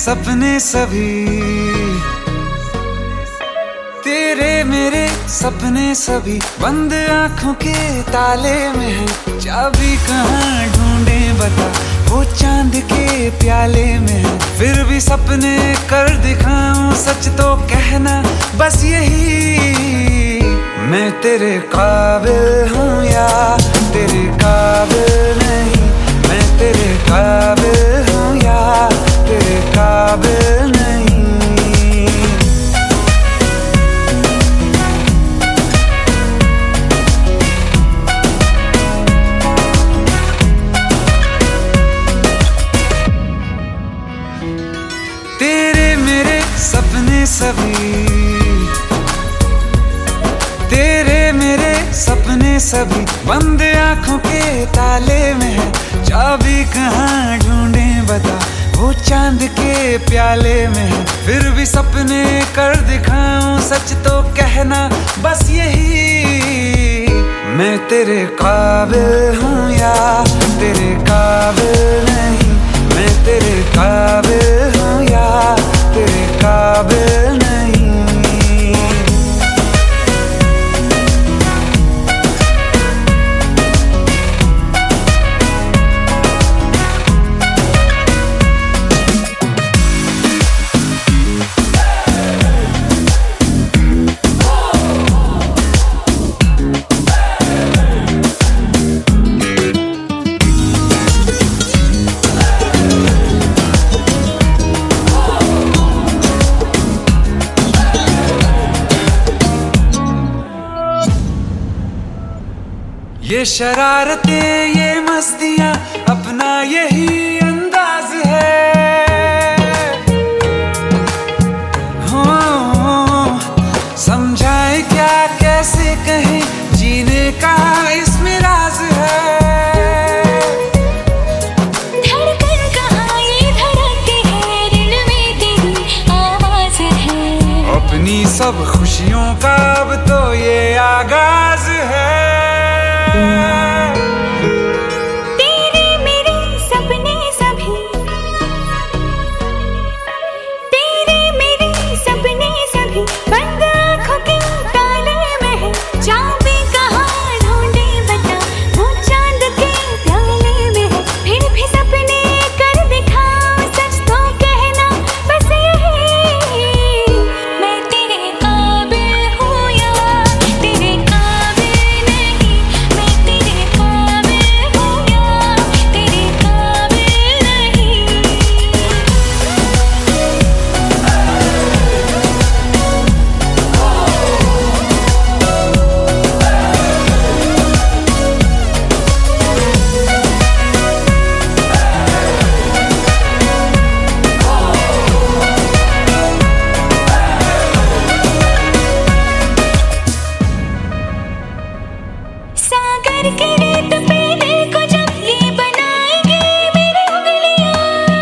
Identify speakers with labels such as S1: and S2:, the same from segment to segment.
S1: सपने सभी, तेरे मेरे सपने सभी बंद आंखों के ताले में है। चाबी कहाँ ढूंढे बता, वो चांद के प्याले में है। फिर भी सपने कर दिखाऊं, सच तो कहना बस यही, मैं तेरे काबिल हूँ या तेरे काबिल नहीं। मैं तेरे काबिल हूँ या तेरे काबिल नहीं। तेरे मेरे सपने सभी, तेरे मेरे सपने सभी बंद आंखों के ताले में है। चाबी कहाँ ढूंढे बता, वो चांद के प्याले में है। फिर भी सपने कर दिखाऊं, सच तो कहना बस यही, मैं तेरे काबिल हूँ या तेरे काबिल नहीं। मैं तेरे काबिल हूँ या तेरे काबिल नहीं। ये शरारतें ये मस्तियाँ अपना यही अंदाज है। हो समझाए क्या कैसे कहें, जीने का इसमें राज है।
S2: धड़कन कहाँ ये धड़कती है, दिल में तेरी आवाज है।
S1: अपनी सब खुशियों का अब तो ये आगाज है।
S2: तेरे मेरे सपने सभी, तेरे मेरे सपने सभी बंद आंखों के ताले में है। चाबी कहाँ ढूंढे बता, वो चांद के प्याले में है। फिर भी सपने कर दिखाऊं, सच तो कहना बस यही, मैं तेरे काबिल हूँ या तेरे काबिल नहीं। मैं तेरे काबिल हूँ या तेरे काबिल नहीं। सागर के रेत पे दिल को जब ये बनाएगी मेरी उंगलियां,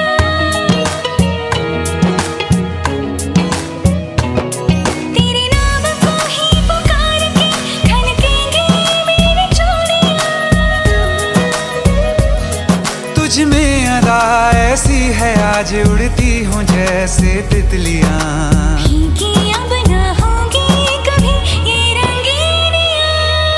S2: तेरे नाम को ही पुकार के खनकेंगी मेरी चूड़ियां।
S1: तुझ में अदा ऐसी है, आज उड़ती हूँ जैसे तितलियाँ।
S2: फीकी अब ना होंगी कभी ये रंगीनियां।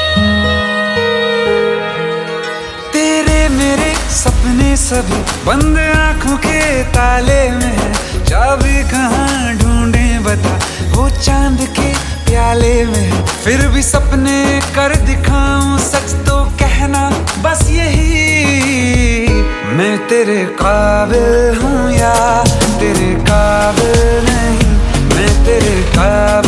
S1: तेरे मेरे सपने सभी बंद आंखों के ताले में है। चाबी कहाँ ढूंढे बता, वो चांद के प्याले में है। फिर भी सपने कर दिखाऊं, सच तो कहना बस यही, मैं तेरे काबिल हूँ या तेरे काबिल नहीं। मैं तेरे काबिल